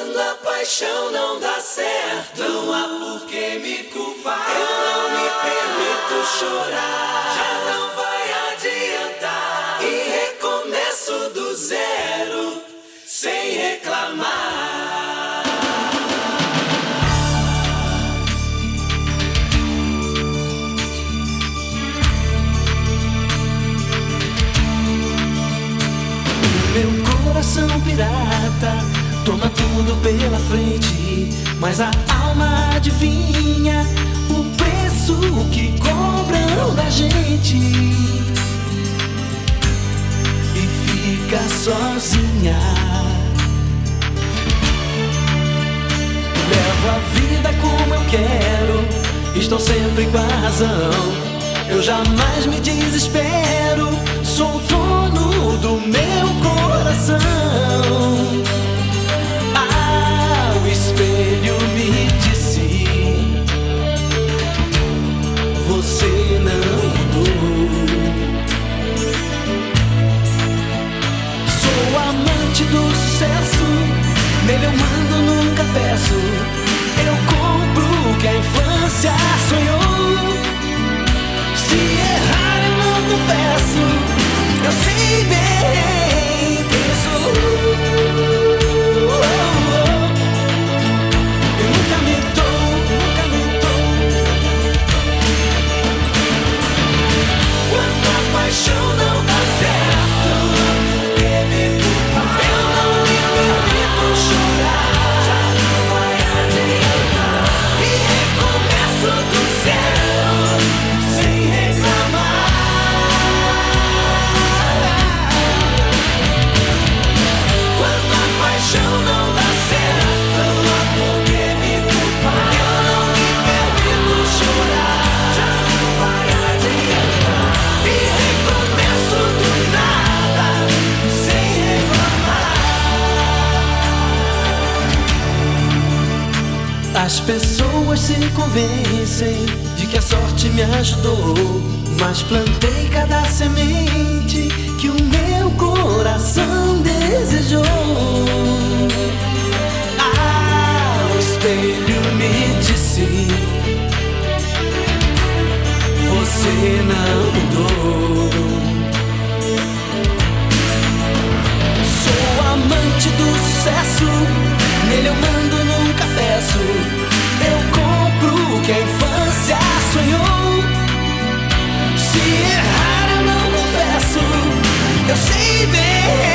Quando a paixão não dá certo, não há por que me culpar. Eu não me permito chorar, já não vai adiantar. E recomeço do zero, sem reclamar. Meu coração pirata toma tudo pela frente, mas a alma adivinha o preço que cobram da gente e fica sozinha. Levo a vida como eu quero, estou sempre com a razão. Eu jamais me desespero, sou o dono do meu coração. O espelho me disse: você não mudou. Sou amante do sucesso, nele eu mando, nunca peço. Eu compro o que a infância sonhou. Se errar eu não confesso, eu sei bem quem sou. Paixão não dá certo, porque me culpar. Eu não me permito chorar, já não vai adiantar. E recomeço do zero, sem reclamar. Quando a paixão não dá certo, porque me culpar. Eu não me permito chorar, já não vai adiantar. E recomeço do nada, sem reclamar. As pessoas se convencem de que a sorte me ajudou, mas plantei cada semente que o meu coração desejou. O espelho me disse: você não mudou. Sou amante do sucesso, nele eu mando, nunca peço. Eu compro o que a infância sonhou. Se errar eu não confesso, eu sei bem